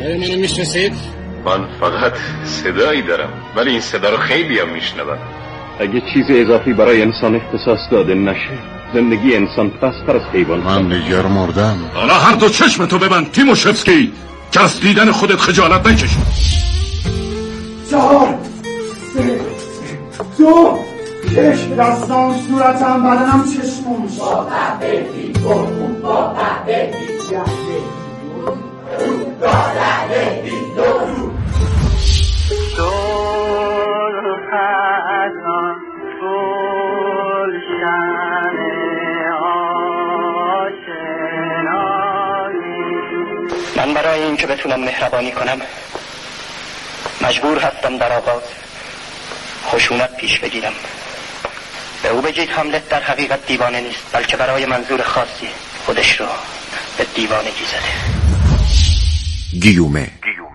منو میشناسید؟ من فقط صدایی دارم، ولی این صدا رو خیلی هم میشنوم. اگه چیز اضافی برای انسان اختصاص داده نشه، زندگی انسان پستر از حیوان. من دیگر مردم. حالا هر دو چشمتو ببند تیموشفسکی که از دیدن خودت خجالت نکشی. 4 3 2 1 دستان صورتم بدنم چشمون با قهوهی گرگون با قهوهی من برای این که بتونم مهربانی کنم مجبور هستم در آغاز خشونت پیش بگیرم. به او بگید هاملت در حقیقت دیوانه نیست، بلکه برای منظور خاصی خودش رو به دیوانگی زده. گیومه.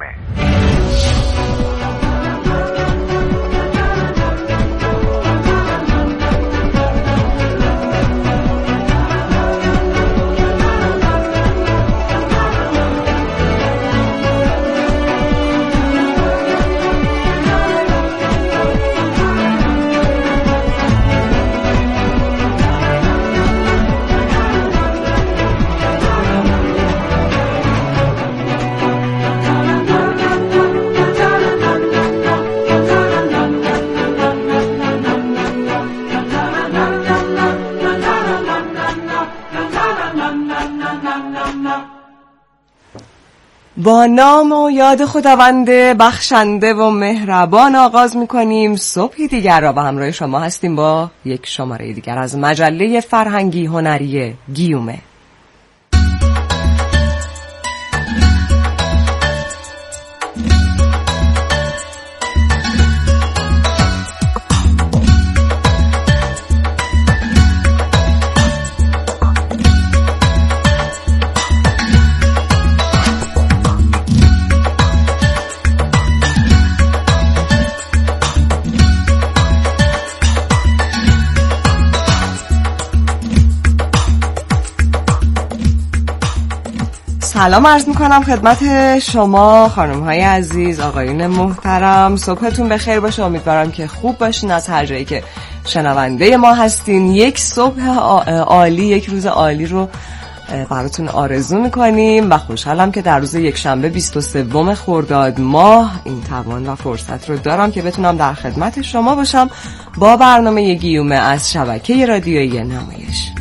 با نام و یاد خداوند بخشنده و مهربان آغاز می‌کنیم صبحی دیگر را. با همراه شما هستیم با یک شماره دیگر از مجله فرهنگی هنری گیومه. سلام عرض میکنم خدمت شما خانم‌های عزیز، آقایون محترم. صبحتون بخیر باشه. امیدوارم که خوب باشین از هر جایی که شنونده ما هستین. یک صبح عالی، یک روز عالی رو براتون آرزو میکنیم و خوشحالم که در روز یکشنبه 23 خرداد ماه این توان و فرصت رو دارم که بتونم در خدمت شما باشم با برنامه گیومه از شبکه رادیویی نمایش.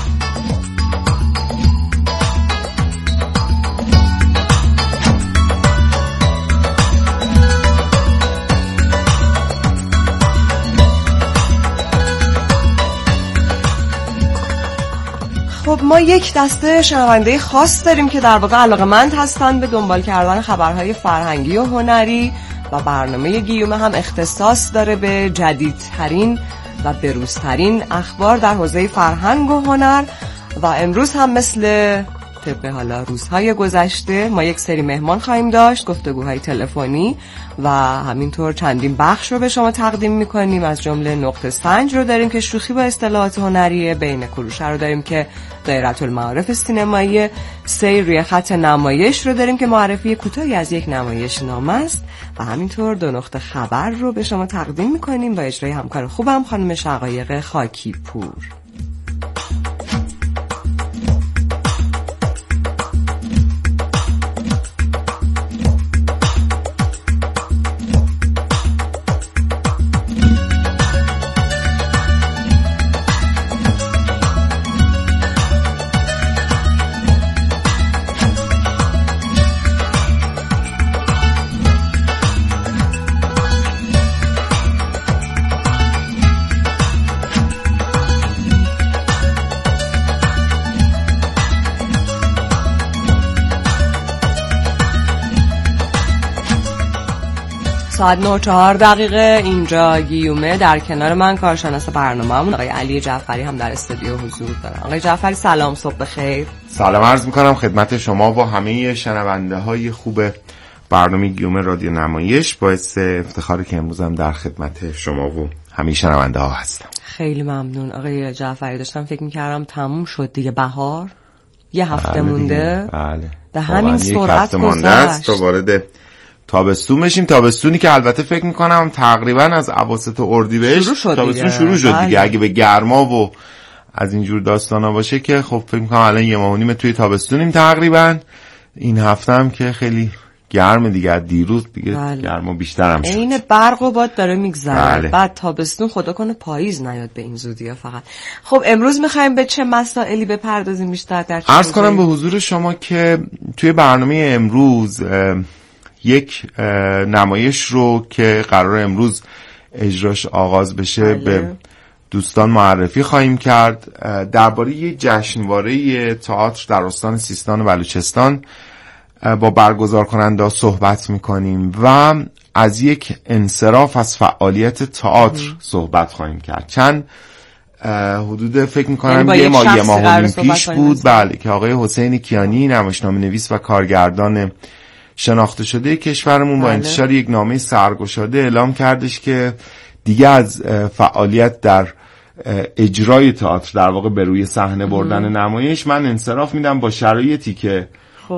خب ما یک دسته شنونده خاص داریم که در واقع علاقه‌مند هستن به دنبال کردن خبرهای فرهنگی و هنری و برنامه گیومه هم اختصاص داره به جدیدترین و بروزترین اخبار در حوزه فرهنگ و هنر. و امروز هم مثل طبق حالا روزهای گذشته ما یک سری مهمان خواهیم داشت، گفتگوهای تلفنی و همینطور چندین بخش رو به شما تقدیم میکنیم. از جمله نقطه سنج رو داریم که شوخی با اصطلاحات هنریه، بین کروشه رو داریم که دایره المعارف سینمایی، سیر روی خط نمایش رو داریم که معرفی کوتاهی از یک نمایش نامه است و همینطور دو نقطه خبر رو به شما تقدیم میکنیم با اجرای همکار خوبم خانم شقایق خاکی پور. ساعت 9:04 اینجا گیومه. در کنار من کارشناس برنامه‌مون آقای علی جعفری هم در استودیو حضور دارن. آقای جعفری سلام، صبح بخیر. سلام عرض میکنم خدمت شما و همه شنونده های خوب برنامه گیومه رادیو نمایش. باعث افتخاره که امروز هم در خدمت شما و همه شنونده ها هستم. خیلی ممنون آقای جعفری. داشتم فکر میکردم تموم شد دیگه، بهار یه هفته مونده. بله. به همین سرعت گذشت تا وارد تابستون بشیم. تابستونی که البته فکر میکنم تقریبا از اواسط اردیبهشت تابستون شروع شد دیگه. اگه به گرما و از اینجور داستانا باشه که خب فکر میکنم الان 1 ماه و نیم توی تابستونیم تقریبا. این هفته هم که خیلی گرم دیگه، دیروز دیگه گرما بیشتر هم شد. این برق و باد داره میگذره. بله. بعد تابستون خدا کنه پاییز نیاد به این زودی ها فقط. خب امروز میخوایم به چه مسائلی بپردازیم بیشتر؟ در عرض کنم به حضور شما که توی برنامه امروز یک نمایش رو که قرار امروز اجراش آغاز بشه به دوستان معرفی خواهیم کرد. درباره یک جشنواره تئاتر در استان سیستان و بلوچستان با برگزار کننده صحبت میکنیم و از یک انصراف از فعالیت تئاتر صحبت خواهیم کرد. چند حدود فکر میکنم یه ماه و نیم پیش بود بله که آقای حسین کیانی نمایشنامه نویس و کارگردان شناخته شده کشورمون با انتشار یک نامه سرگشاده اعلام کردش که دیگه از فعالیت در اجرای تئاتر، در واقع به روی صحنه بردن نمایش، من انصراف میدم با شرایطی که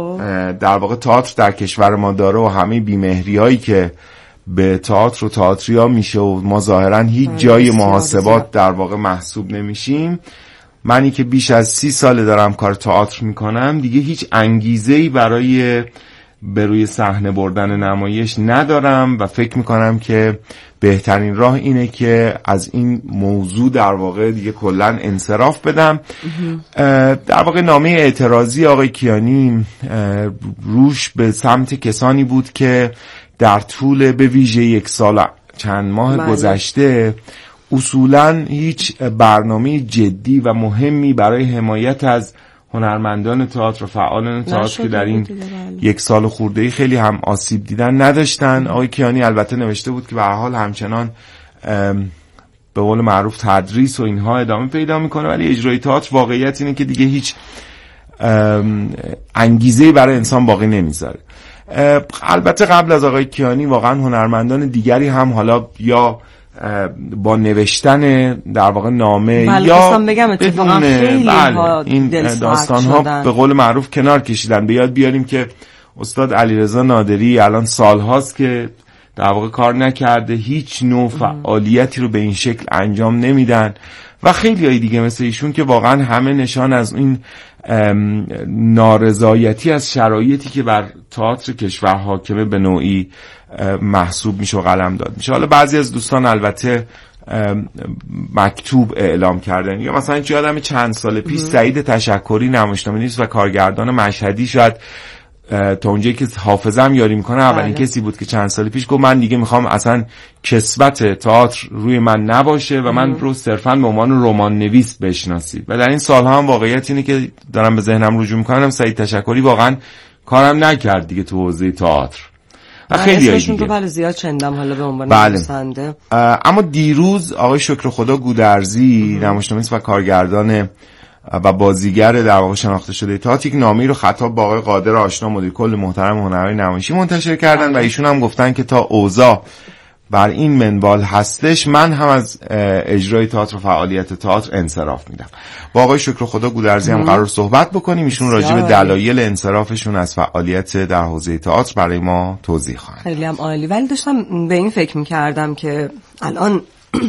در واقع تئاتر در کشور ما داره و همه بیمهریایی که به تئاتر و تئاتریا میشه و ما ظاهرا هیچ جای محاسبات در واقع محسوب نمیشیم. منی که بیش از 30 ساله دارم کار تئاتر میکنم دیگه هیچ انگیزه‌ای برای به روی صحنه بردن نمایش ندارم و فکر میکنم که بهترین راه اینه که از این موضوع در واقع دیگه کلن انصراف بدم. در واقع نامه اعتراضی آقای کیانی روش به سمت کسانی بود که در طول به ویژه 1 سال چند ماه گذشته اصولاً هیچ برنامه جدی و مهمی برای حمایت از هنرمندان تئاتر و فعالان تئاتر که در این 1 سال خورده‌ای خیلی هم آسیب دیدن نداشتن. آقای کیانی البته نوشته بود که به هر حال همچنان به قول معروف تدریس و اینها ادامه پیدا میکنه، ولی اجرای تئاتر واقعیت اینه که دیگه هیچ انگیزه‌ای برای انسان باقی نمیذاره. البته قبل از آقای کیانی واقعا هنرمندان دیگری هم حالا یا با نوشتن در واقع نامه یا بدون این داستان ها به قول معروف کنار کشیدن. به یاد بیاریم که استاد علیرضا نادری الان سالهاست که در واقع کار نکرده، هیچ نوع فعالیتی رو به این شکل انجام نمیدن و خیلی های دیگه مثل ایشون که واقعا همه نشان از این نارضایتی از شرایطی که بر تئاتر کشور حاکمه به نوعی محسوب میشه و قلم داد میشه. حالا بعضی از دوستان البته مکتوب اعلام کردن، یا مثلا یادم چند سال پیش سعید تشکری نمایشنامه نویس و کارگردان مشهدی شاید تا اونجایی که حافظم یاری میکنه اولین کسی بود که چند سال پیش گفت من دیگه میخوام اصلا کسبت تئاتر روی من نباشه و من رو صرفا به عنوان رمان نویس بشناسید. و در این سالها هم واقعیت اینه که دارم به ذهنم رجوع میکنم سعید تشکری واقعا کارم نکرد دیگه تو حوزه تئاتر و خیلی اسمشون رو بله زیاد شنیدم حالا به عنوان نویسنده. اما دیروز آقای شکر خدا گودرزی نمایشنامه نویس و کارگردان و بازیگر در واقع شناخته شده تئاتر یک نامه‌ای رو خطاب با آقای قادر آشنا مدیر کل محترم هنرهای نمایشی منتشر کردن و ایشون هم گفتن که تا اوضاع بر این منوال هستش من هم از اجرای تئاتر و فعالیت تئاتر انصراف میدم. با آقای شکر خدا گودرزی هم قرار صحبت بکنیم. ایشون راجع به دلایل انصرافشون از فعالیت در حوزه تئاتر برای ما توضیح خواهند. خیلی هم عالی. ولی داشتم به این فکر می‌کردم که الان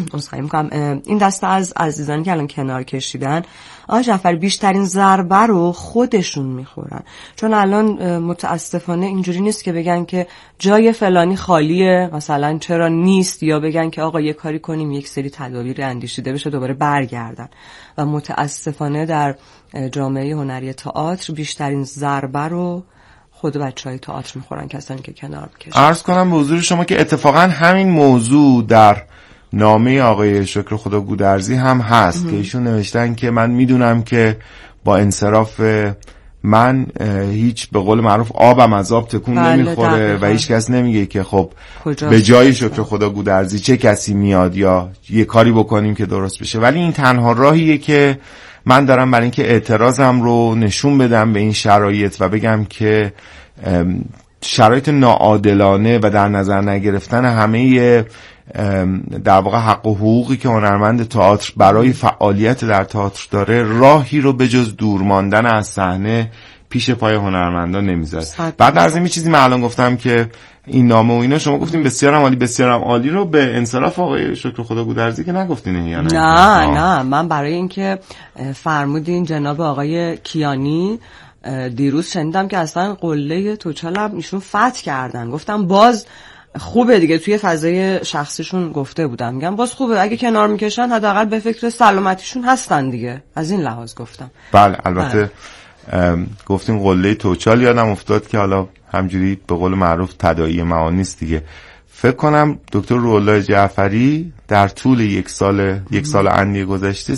این دسته از عزیزانی که الان کنار کشیدن آقای جعفری بیشترین ضربه رو خودشون میخورن، چون الان متاسفانه اینجوری نیست که بگن که جای فلانی خالیه مثلا چرا نیست، یا بگن که آقا یه کاری کنیم یک سری تدابیر اندیشیده بشه دوباره برگردن. و متاسفانه در جامعه هنری تئاتر بیشترین ضربه رو خود بچهای تئاتر میخورن، کسانی که کنار کشیدن. عرض کنم به حضور شما که اتفاقا همین موضوع در نامه آقای شکر خدا گودرزی هم هست که ایشون نوشتن که من میدونم که با انصراف من هیچ به قول معروف آبم از آب تکون نمیخوره و هیچ کس نمیگه که خب به جای شکر خدا گودرزی چه کسی میاد یا یه کاری بکنیم که درست بشه. ولی این تنها راهیه که من دارم برای اینکه اعتراضم رو نشون بدم به این شرایط و بگم که شرایط ناعادلانه و در نظر نگرفتن همه در واقع حق و حقوقی که هنرمند تئاتر برای فعالیت در تئاتر داره راهی رو به جز دور ماندن از صحنه پیش پای هنرمندان نمیذاره. بعد از این چیزی من الان گفتم که این نامه و اینا شما گفتیم بسیارم عالی بسیارم عالی رو به انصراف آقای شکر خدا گودرزی که نگفتین یا نه؟ نه من برای اینکه فرمودین جناب آقای کیانی دیروز شنیدم که اصلا قله توچالم ایشون فتح کردن، گفتم باز خوبه دیگه، توی فضای شخصیشون گفته بودم، میگم باز خوبه اگه کنار میکشن حداقل به فکر سلامتیشون هستن دیگه، از این لحاظ گفتم. بله البته گفتیم قله توچال یادم افتاد که حالا همجوری به قول معروف تداعی معانی است دیگه. فکر کنم دکتر روح‌الله جعفری در طول یک سال اندی گذشته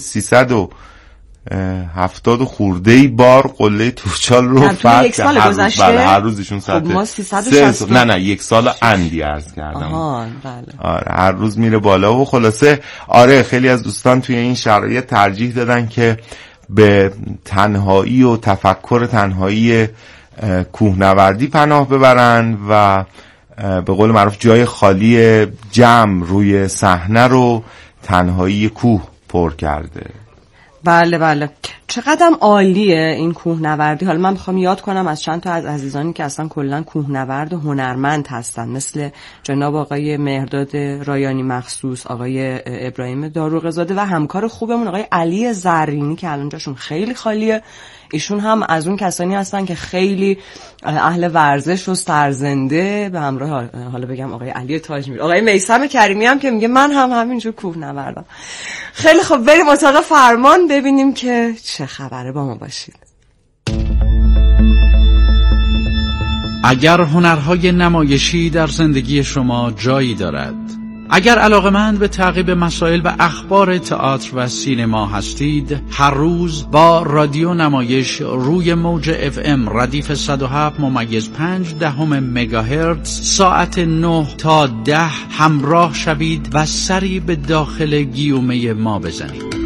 370 خورده‌ای بار قله توچال رو فتح کرد. بله هر روزشون ساعت ما 360 نه یک سال اندی عرض کردم. بله. آره هر روز میره بالا و خلاصه آره خیلی از دوستان توی این شرایط ترجیح دادن که به تنهایی و تفکر تنهایی کوهنوردی پناه ببرن و به قول معروف جای خالی جمع روی صحنه رو تنهایی کوه پر کرده. بله چقدرم عالیه این کوهنوردی. حالا من میخوام یاد کنم از چند تا از عزیزانی که اصلا کلا کوهنورد و هنرمند هستن، مثل جناب آقای مهرداد رایانی مخصوص، آقای ابراهیم داروغزاده و همکار خوبمون آقای علی زرینی که الان جاشون خیلی خالیه. ایشون هم از اون کسانی هستن که خیلی اهل ورزش و سرزنده، به همراه حالا بگم آقای علی تاجمیر، آقای میثم کریمی هم که میگه من هم همینجور کوهنوردم. خیلی خب بریم اتاق فرمان ببینیم که چه خبره، با ما باشید. اگر هنرهای نمایشی در زندگی شما جایی دارد، اگر علاقه‌مند به تعقیب مسائل و اخبار تئاتر و سینما هستید، هر روز با رادیو نمایش روی موج FM ردیف 107.5 مگاهرتز ساعت 9 تا 10 همراه شوید و سری به داخل گیومه ما بزنید.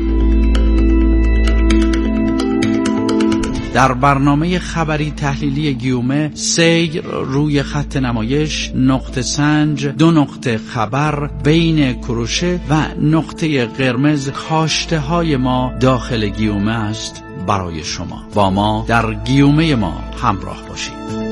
در برنامه خبری تحلیلی گیومه سیر روی خط نمایش، نقطه سنج، 2 نقطه خبر، بین کروشه و نقطه قرمز کاشته های ما داخل گیومه است برای شما. با ما در گیومه ما همراه باشید.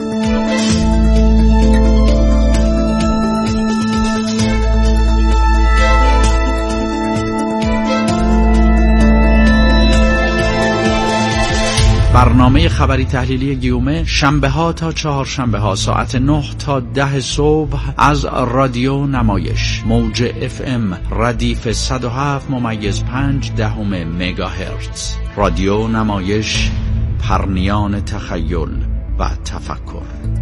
برنامه خبری تحلیلی گیومه شنبه ها تا چهارشنبه ها ساعت 9 تا 10 صبح از رادیو نمایش موج FM ردیف 107.5 مگاهرتز. رادیو نمایش، پرنیان تخیل و تفکر.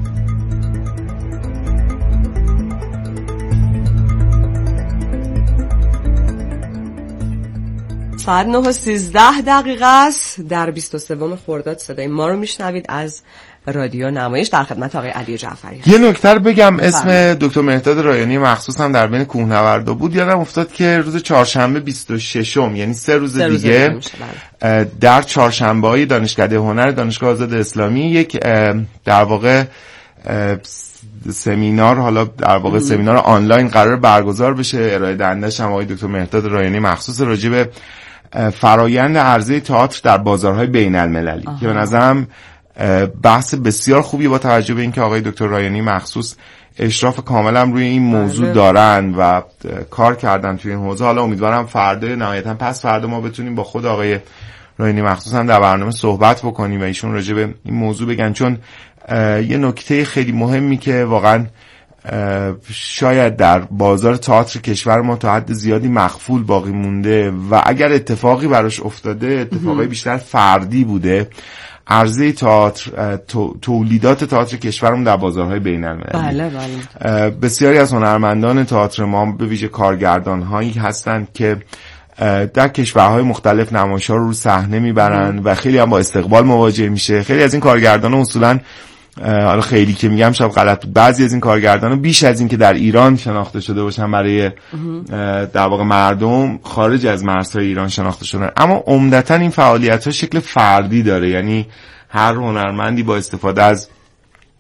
ساعت 9:13 است. در 23 خرداد صدای ما رو میشنوید از رادیو نمایش. در خدمت آقای علی جعفری. یه نکته بگم، اسم دکتر مهرداد رایانی مخصوص هم در بین کوهنوردا بود. یادم افتاد که روز چهارشنبه 26م یعنی 3 روز دیگه در چهارشنبه‌های دانشکده هنر دانشگاه آزاد اسلامی یک در واقع سمینار، حالا در واقع سمینار آنلاین قرار برگزار بشه. ارائه دهندش هم آقای دکتر مهرداد رایانی مخصوص راجع به فرایند عرضه تئاتر در بازارهای بین المللی که به نظرم بحث بسیار خوبی با توجه به اینکه آقای دکتر رایانی مخصوص اشراف کاملا روی این موضوع دارن و کار کردن توی این حوزه. حالا امیدوارم فردا نهایتا پس فردا ما بتونیم با خود آقای رایانی مخصوص هم در برنامه صحبت بکنیم و ایشون راجع به این موضوع بگن، چون یه نکته خیلی مهمی که واقعا شاید در بازار تئاتر کشور ما تا حد زیادی مخفول باقی مونده و اگر اتفاقی براش افتاده اتفاقی بیشتر فردی بوده، عرضه تئاتر، تولیدات تئاتر کشورمون در بازارهای بین‌المللی. بله. بسیاری از هنرمندان تئاتر ما به ویژه کارگردان‌هایی هستند که در کشورهای مختلف نمایش‌ها رو صحنه میبرن و خیلی هم با استقبال مواجه میشه. خیلی از این کارگردان‌ها اصولاً، حالا خیلی که میگم شاید غلط بود، بعضی از این کارگردان‌ها بیش از این که در ایران شناخته شده باشن برای در واقع مردم، خارج از مرزهای ایران شناخته شدن. اما عمدتاً این فعالیت‌ها شکل فردی داره، یعنی هر هنرمندی با استفاده از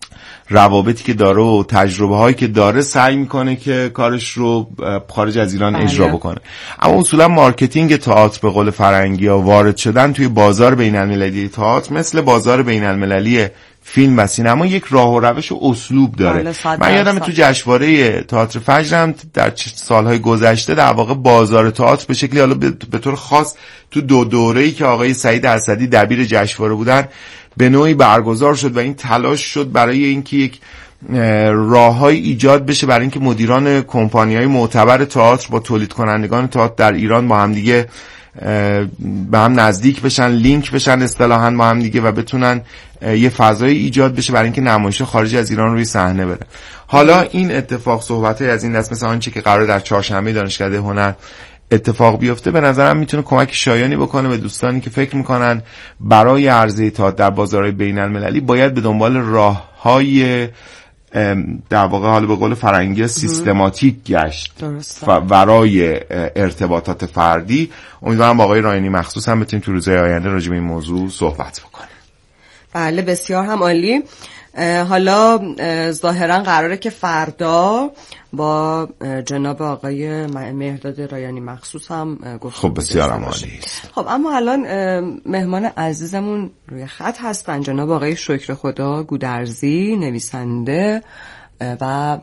روابطی که داره و تجربه هایی که داره سعی میکنه که کارش رو خارج از ایران اجرا بکنه. اما اصولا مارکتینگ تئاتر به قول فرنگی ها وارد شدن توی بازار بین المللی تئاتر مثل بازار بین المللی فیلم و سینما یک راه و روش و اسلوب داره. من یادم تو جشنواره تئاتر فجرم در سالهای گذشته در واقع بازار تئاتر به شکلی حالا به طور خاص تو دو دوره‌ای که آقای سعید اسدی دبیر جشنواره بودن به نوعی برگزار شد و این تلاش شد برای اینکه یک راههای ایجاد بشه برای اینکه مدیران کمپانی‌های معتبر تئاتر با تولید کنندگان تئاتر در ایران با هم دیگه به هم نزدیک بشن، لینک بشن اصطلاحاً با هم دیگه و بتونن یه فضای ایجاد بشه برای اینکه نمایش خارج از ایران روی صحنه بره. حالا این اتفاق صحبت‌های از این دست مثل آنچه که قرار در چهارشنبه دانشکده هنر اتفاق بیفته به نظرم میتونه کمک شایانی بکنه به دوستانی که فکر میکنن برای عرضه تئاتر در بازارهای بین المللی باید به دنبال راههای در واقع حالا به قول فرنگی سیستماتیک گشت برای ارتباطات فردی. امیدوارم با آقای رایانی مخصوص هم بتونیم تو روزهای آینده راجع به این موضوع صحبت بکنیم. بله بسیار هم عالی. حالا ظاهرا قراره که فردا با جناب آقای مهرداد رایانی مخصوص هم گفتگو خب بسیار عالی. خب اما الان مهمان عزیزمون روی خط هستن، جناب آقای شکر خدا گودرزی، نویسنده و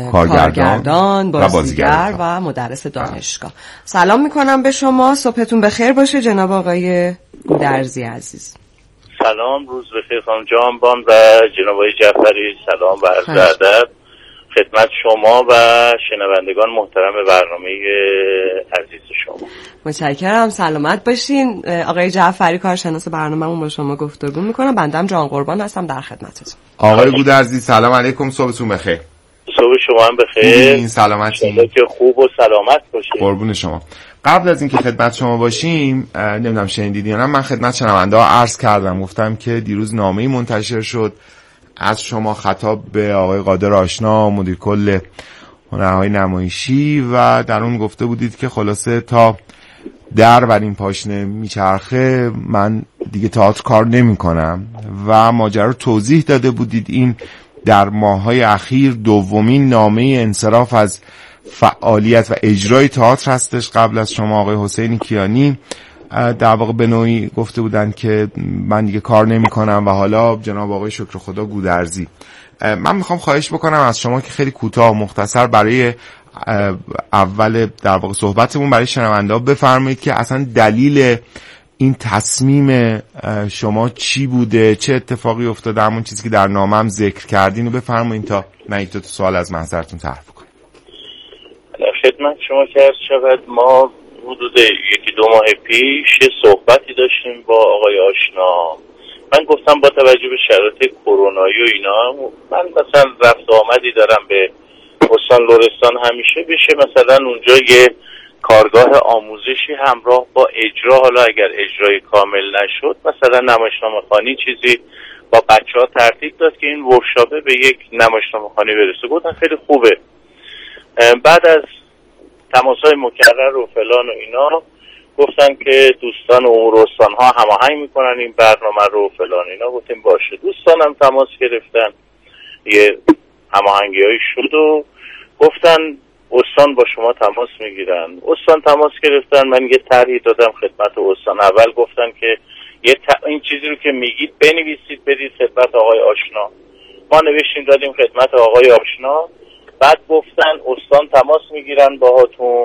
کارگردان، بازیگر و مدرس دانشگاه. سلام میکنم به شما، صبحتون بخیر باشه جناب آقای گودرزی عزیز. سلام، روز بخیر خانم جانبان و جناب آقای جعفری. سلام و عرض ادب خدمت شما و شنوندگان محترم برنامه عزیز شما. متشکرم، سلامت باشین. آقای جعفری کارشناس برنامه‌مون با شما گفتگو میکنم. بندم جان قربان هستم در خدمتتون. آقای گودرزی سلام علیکم، صبحتون بخیر. صبح شما هم بخیر. این سلامتی که خوب و سلامت باشید. قربون شما. قبل از اینکه خدمت شما باشیم نمیدونم شنیدید یا نه، من خدمت شنونده‌ها عرض کردم، گفتم که دیروز نامه‌ای منتشر شد از شما خطاب به آقای قادر آشنا مدیر کل هنرهای نمایشی و در اون گفته بودید که خلاصه تا در بر این پاشنه میچرخه من دیگه تئاتر کار نمی‌کنم و ماجرا رو توضیح داده بودید. این در ماه‌های اخیر دومین نامه انصراف از فعالیت و اجرای تئاتر هستش. قبل از شما آقای حسین کیانی در واقع به نوعی گفته بودن که من دیگه کار نمی کنم و حالا جناب آقای شکر خدا گودرزی. من میخوام خواهش بکنم از شما که خیلی کوتاه و مختصر برای اول در واقع صحبتمون برای شنونده‌ها بفرمایید که اصلا دلیل این تصمیم شما چی بوده، چه اتفاقی افتاده، همون چیزی که در نامه‌ام ذکر کردین رو بفرمایید تا من یک دو تا سوال از محضرتون طرح کنم. خدمت شما که عرض شود ما حدود یکی دو ماه پیش صحبتی داشتیم با آقای آشنا. من گفتم با توجه به شرایط کرونایی و اینا من مثلا رفت آمدی دارم به استان لرستان، همیشه بشه مثلا اونجا یه کارگاه آموزشی همراه با اجرا، حالا اگر اجرای کامل نشد مثلا نمایشنامه خوانی چیزی با بچه‌ها ترتیب داد که این ورکشاپ به یک نمایشنامه خوانی برسه. گفتن خیلی خوبه. بعد از تماس‌های مکرر و فلان و اینا گفتن که دوستان امور استان‌ها هماهنگ میکنن این برنامه رو فلان اینا. گفتیم باشه. دوستانم تماس گرفتن، یه هماهنگی‌هایی شد و گفتن استان با شما تماس میگیرن. استان تماس گرفتن، من یه طرحی دادم خدمت استان. اول گفتن که این چیزی رو که میگید بنویسید بدید خدمت آقای آشنا. ما نوشتیم دادیم خدمت آقای آشنا. بعد گفتن استان تماس میگیرن باهاتون،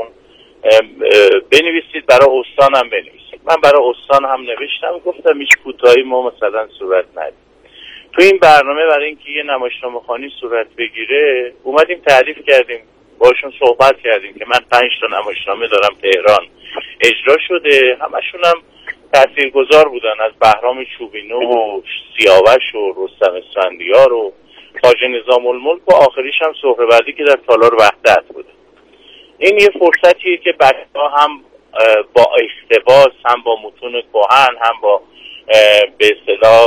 بنویسید برای استان هم بنویسید. من برای استان هم نوشتم، گفتم هیچ کوتاهی ما مثلا صورت ندید. تو این برنامه برای اینکه یه نمایشنامه خوانی صورت بگیره اومدیم تعریف کردیم، باشون صحبت کردیم که من 5 تا نمایشنامه دارم تهران اجرا شده، همشون هم تاثیرگذار بودن، از بهرام چوبینو و سیاوش و رستم اسفندیار و تاج نظام الملک و آخریش هم سهروردی که در تالار وحدت بوده. این یه فرصتیه که بچه‌ها هم با اقتباس، هم با متون کهن، هم با به اصطلاح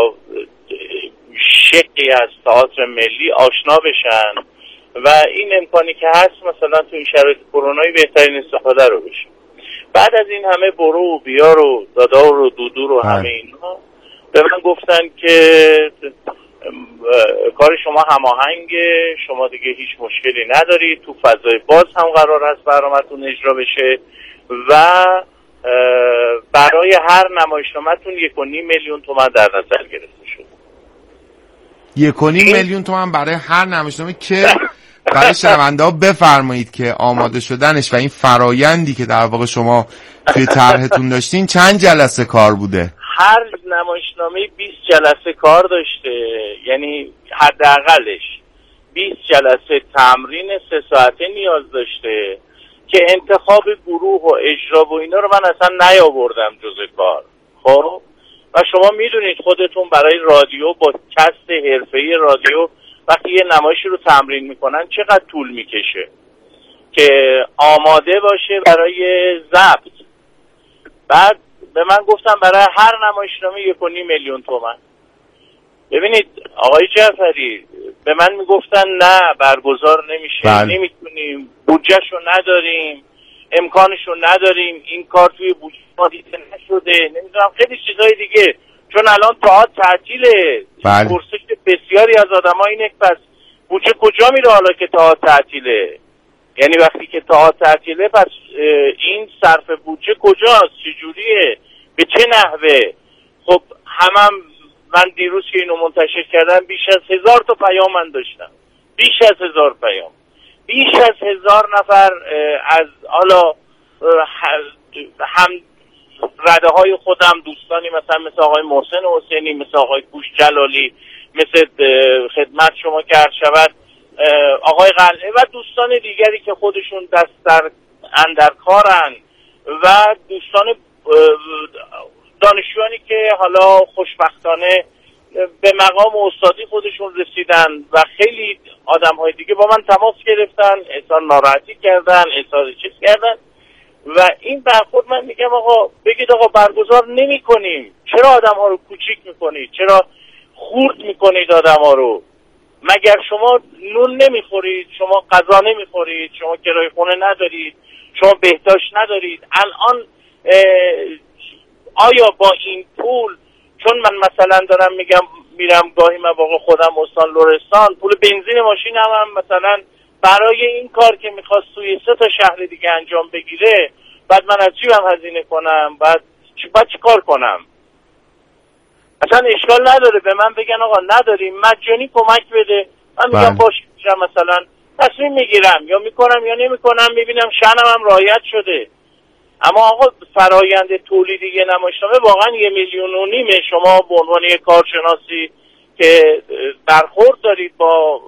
شکلی از تئاتر ملی آشنا بشن و این امکانی که هست مثلا تو این شرایط کرونایی بهترین استفاده رو بشه. بعد از این همه برو و بیار و دادا و دودو و همه اینا به من گفتن که کار شما هماهنگ، شما دیگه هیچ مشکلی ندارید، تو فضای باز هم قرار هست برنامه‌تون اجرا بشه و برای هر نمایشنامه‌تون 1.5 میلیون تومان در نظر گرفته شده. 1.5 میلیون تومان برای هر نمایشنامه که برای شنونده‌ها بفرمایید که آماده شدنش و این فرایندی که در واقع شما توی طرحتون داشتین چند جلسه کار بوده؟ هر نمایشنامه 20 جلسه کار داشته، یعنی حداقلش 20 جلسه تمرین 3 ساعته نیاز داشته که انتخاب گروه و اجرا و اینا رو من اصلا نیاوردم جزء کار. خب و شما میدونید خودتون برای رادیو با کست حرفه‌ای رادیو وقتی یه نمایشی رو تمرین میکنن چقدر طول میکشه که آماده باشه برای ضبط. بعد به من گفتن برای هر نمایشنامه 1.5 میلیون تومان. ببینید آقای جعفری، به من میگفتن نه برگزار نمیشه، نمیتونیم، بودجهشو نداریم، امکانشو نداریم، این کار توی بودجه ما دیده نشده، نمیدونم خیلی چیزای دیگه، چون الان تئاتر تعطیله. پرسش بسیاری از آدم‌ها اینه پس بودجه کجا میره حالا که تئاتر تعطیله؟ یعنی وقتی که تئاتر تعطیله پس این صرف بودجه کجاست؟ چجوریه؟ به چه نحوه؟ خب من دیروز که اینو منتشر کردم بیش از 1000 تا پیام من داشتم، بیش از 1000 پیام، بیش از 1000 نفر از حالا هم رده های خودم، دوستانی مثل آقای محسن حسینی، مثل آقای کوش جلالی، مثل خدمت شما که عرض شود آقای قلعه و دوستان دیگری که خودشون دست در اندر کارن و دوستان دانشجویانی که حالا خوشبختانه به مقام استادی خودشون رسیدن و خیلی آدم‌های دیگه با من تماس گرفتن، اظهار ناراحتی کردن، اظهار چیز کردن و این برخورد من میگم آقا بگید آقا برگزار نمی‌کنیم، چرا آدم‌ها رو کوچیک می‌کنید؟ چرا خورد می‌کنید آدم‌ها رو؟ مگر شما نون نمی‌خورید؟ شما غذا نمی‌خورید؟ شما کرایه خونه ندارید؟ شما بهداشت ندارید؟ الان آیا با این پول، چون من مثلا دارم میرم گاهی مواقع خودم استان لرستان، پول بنزین ماشین هم مثلا برای این کار که میخواست توی 3 تا شهر دیگه انجام بگیره، بعد من از جیبم هزینه کنم، بعد چی کار کنم؟ اصلا اشکال نداره به من بگن آقا نداریم مجانی کمک بده، من میگم باشه مثلا تصمیم میگیرم یا میکنم یا نمیکنم، میبینم شأنم هم رعایت شده. اما آقا فرایند تولید یه نمایشنامه واقعا 1.5 میلیون شما به عنوان یک کارشناسی که برخورد دارید با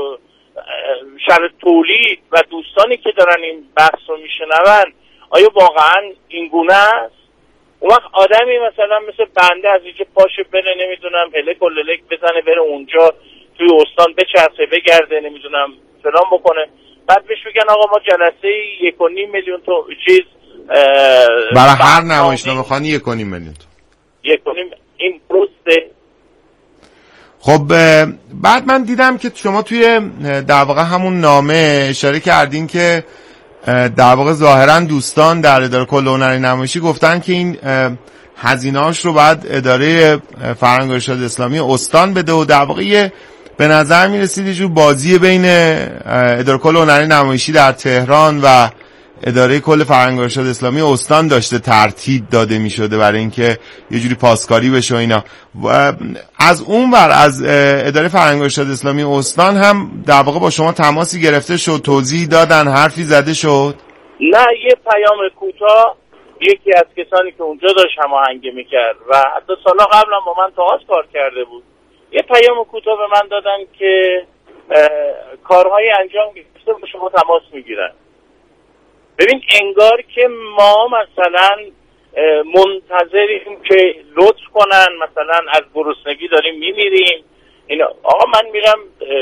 شرط تولید و دوستانی که دارن این بحث رو میشنون، آیا واقعا این گونه است؟ اون وقت آدمی مثلا مثل بنده از اینجا پاشه بره نمیدونم هلک و للک بزنه بره اونجا توی استان بچرخه بگرده نمیدونم فلان بکنه، بعد بهش بگن آقا ما جلسه 1.5 میلیون تو چیز برای هر نمایشنامه خوانی 1.5 میلیون. 1.5 این درسته؟ خب بعد من دیدم که شما توی در واقع همون نامه اشاره کردین که در واقع ظاهرا دوستان در اداره کل هنری نمایشی گفتن که این هزینه‌اش رو بعد اداره فرهنگ و ارشاد اسلامی استان بده و در واقع به نظر میرسید یه جور بازی بین اداره کل هنری نمایشی در تهران و اداره کل فرهنگ و ارشاد اسلامی استان داشته ترتیب داده میشده برای اینکه یه جوری پاسکاری بشه و اینا. از اون ور از اداره فرهنگ و ارشاد اسلامی استان هم در واقع با شما تماسی گرفته شد، توضیح دادن، حرفی زده شد؟ نه، یه پیام کوتاه یکی از کسانی که اونجا داشت هماهنگی میکرد و حتی سالا قبلا با من تئاتر کار کرده بود، یه پیام کوتاه به من دادن که کارهای انجام گرفته با شما تماس میگیرن. ببین انگار که ما مثلا منتظریم که لطف کنن، مثلا از گرسنگی داریم میمیریم. اینا آقا من میرم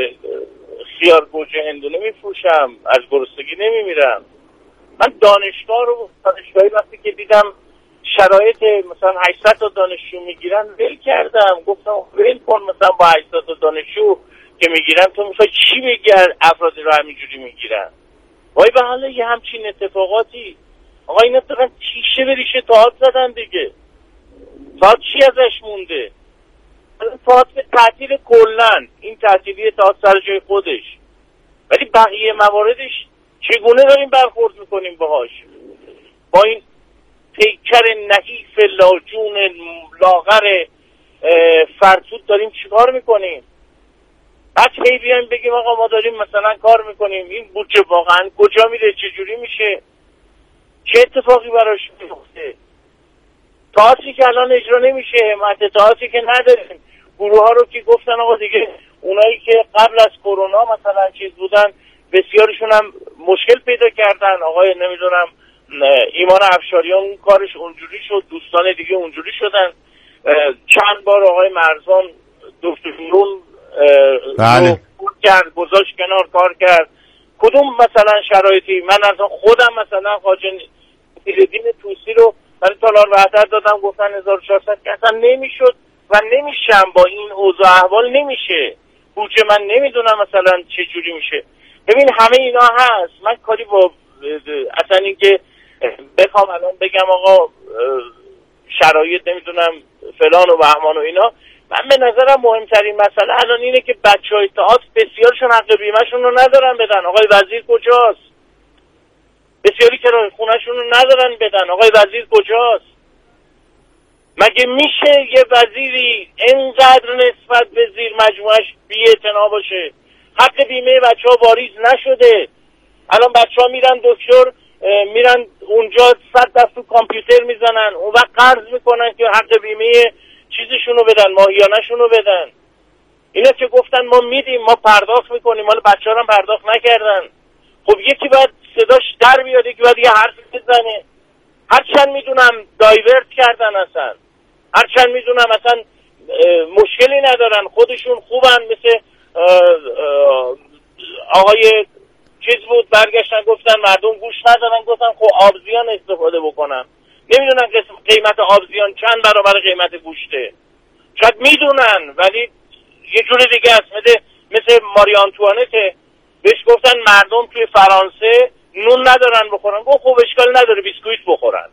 خیار گوجه هندونه میفروشم، از گرسنگی نمیمیرم. من دانشگاهی وقتی که دیدم شرایط مثلا 800 تا دانشجو میگیرن ول کردم، گفتم ول کن، مثلا با 800 تا دانشجو که میگیرن تو میخوای چی بگی افرادی رو همینجوری میگیرن؟ وای به حالا یه همچین اتفاقاتی آقا اینا فقط تیشه به ریشه تئاتر زدن دیگه. تئاتر چی ازش مونده؟ تئاتر تعطیل کلن، این تعطیلی تا سر جای خودش، ولی بقیه مواردش چگونه داریم برخورد میکنیم باهاش؟ با این پیکر نحیف لاجون لاغر فرسود داریم چیکار میکنیم؟ بعد هی بیایم بگیم آقا ما داریم مثلا کار میکنیم، این بودجه واقعا کجا میره، چجوری میشه، چه اتفاقی براش میفته؟ تئاتری که الان اجرا نمیشه، حمایت تئاتری که نداریم، گروه ها رو که گفتن آقا دیگه اونایی که قبل از کرونا مثلا چیز بودن بسیارشون هم مشکل پیدا کردن، آقای نمیدونم ایمان افشاریان اون کارش اونجوری شد، دوستان دیگه اونجوری شدن، چند بار آقای مرزان دکتر نون بله کرد گذاشت کنار کار کرد. کدوم مثلا شرایطی؟ من اصلا خودم مثلا خواجه نصیرالدین طوسی رو برای تالار وحدت دادم، گفتن 1400 که اصلا نمیشد و نمیشم، با این اوضاع احوال نمیشه، بودجه من نمیدونم مثلا چه جوری میشه. ببین همه اینا هست، من کاری با اصلا اینکه بخوام الان بگم آقا شرایط نمیدونم فلان و بهمان و اینا، من به نظرم مهمترین مسئله الان اینه که بچهای تئاتر بسیارشون حق بیمه‌شون رو ندارن بدن. آقای وزیر کجاست؟ بسیاری که خونه‌شون رو ندارن بدن. آقای وزیر کجاست؟ مگه میشه یه وزیری اینقدر نسبت به زیر مجموعش بی‌اعتنا باشه؟ حق بیمه بچه‌ها واریز نشده. الان بچه‌ها میرن دکتر، میرن اونجا 100 دست تو کامپیوتر میزنن، اون وقت قرض میکنن که حق بیمه چیزشونو بدن، ماهیانه‌شونو بدن. اینا که گفتن ما میدیم، ما پرداخت میکنیم، حالا بچه‌ها هم پرداخت نکردن. خب یکی باید صداش در بیاد، یکی باید یه حرف بزنه. هرچند میدونم دایورت کردن، اصلا هرچند میدونم اصلا مشکلی ندارن، خودشون خوبن، مثل آقای چیز بود برگشتن گفتن مردم گوش ندارن، گفتن خب آبزیان استفاده بکنن. نمیدونن قیمت آبزیان چند برابر قیمت گوشته، شاید میدونن ولی یه جور دیگه است. مثل ماری آنتوانته بهش گفتن مردم توی فرانسه نون ندارن بخورن، گفت خب اشکال نداره بیسکویت بخورن.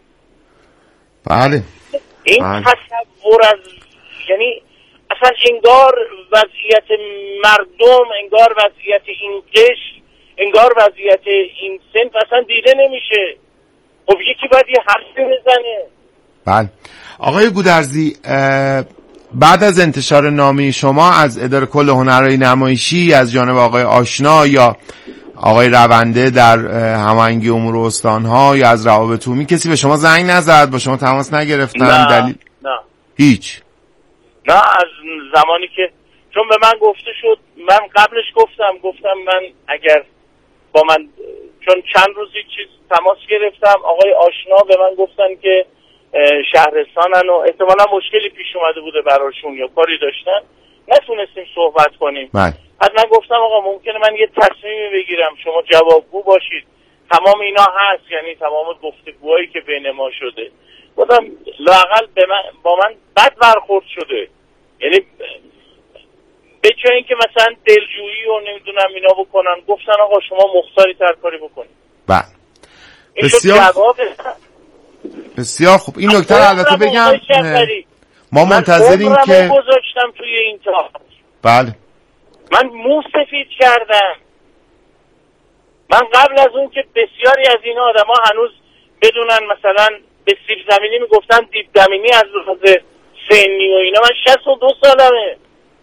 بله این تصور از یعنی اصلا انگار وضعیت مردم، انگار وضعیت این قشر، انگار وضعیت این صنف اصلا دیده نمیشه. خب یکی باید یه حرفی بزنه. بله آقای گودرزی، بعد از انتشار نامه شما از اداره کل هنرهای نمایشی از جانب آقای آشنا یا آقای رونده در هماهنگی امور استانها یا از روابط عمومی کسی به شما زنگ نزد، با شما تماس نگرفتن؟ نه دلیل؟ نه هیچ. نه از زمانی که چون به من گفته شد، من قبلش گفتم من اگر با من چون چند روزی چیز تماس گرفتم، آقای آشنا به من گفتن که شهرستانن و احتمالا مشکلی پیش اومده بوده براشون یا کاری داشتن، نتونستیم صحبت کنیم. بعد من گفتم آقا ممکنه من یه تصمیمی بگیرم، شما جوابگو باشید. تمام اینا هست، یعنی تمام گفتگوهایی که بین ما شده. گفتم لااقل با من بد برخورد شده، یعنی به جای اینکه مثلا دلجویی و نمیدونم اینا بکنن، گفتن آقا شما مختاری تر کاری بکنید. بله بسیار خوب. این نکته البته بگم ما منتظریم که گذاشتم توی این تئاتر. بله من مو سفید کردم. من قبل از اون که بسیاری از این آدم ها هنوز بدونن مثلا به سیب زمینی میگفتن دیب زمینی از لحاظ سنی و اینا، من 62 سالمه.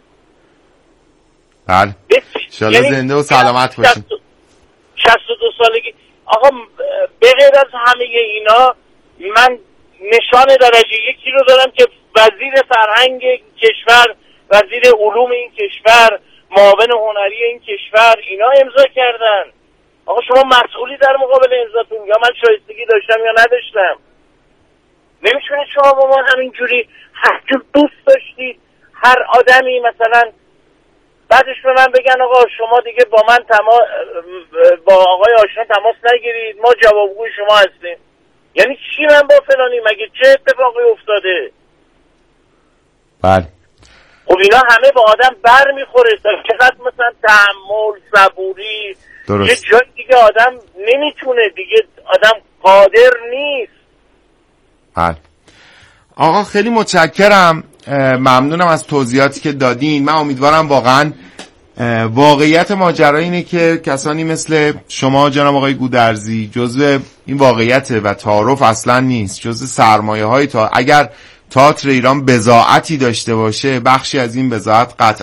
بله انشالله زنده و سلامت باشین. 62 سالگی آقا. به غیر از همه اینا من نشان درجه یکی رو دارم که وزیر فرهنگ کشور، وزیر علوم این کشور، معاون هنری این کشور اینا امضا کردن. آقا شما مسئولی در مقابل امضاتون، یا من شایستگی داشتم یا نداشتم. نمیتونید شما با ما همینجوری هر چه دوست داشتید هر آدمی مثلا بعدش به من بگن آقا شما دیگه با من با آقای آشنا تماس نگیرید، ما جوابگوی شما هستیم. یعنی چی من با فلانی؟ مگه چه اتفاقی افتاده؟ بله خب اینا همه با آدم بر میخوره. چقدر مثلا تحمل، صبوری، یه جای دیگه آدم نمیتونه، دیگه آدم قادر نیست. بله آقا خیلی متشکرم. ممنونم از توضیحاتی که دادین. من امیدوارم واقعا واقعیت ماجرا اینه که کسانی مثل شما جناب آقای گودرزی جزء این واقعیت و تعارف اصلا نیست، جزء سرمایه های اگر تئاتر ایران بضاعتی داشته باشه، بخشی از این بضاعت قطعا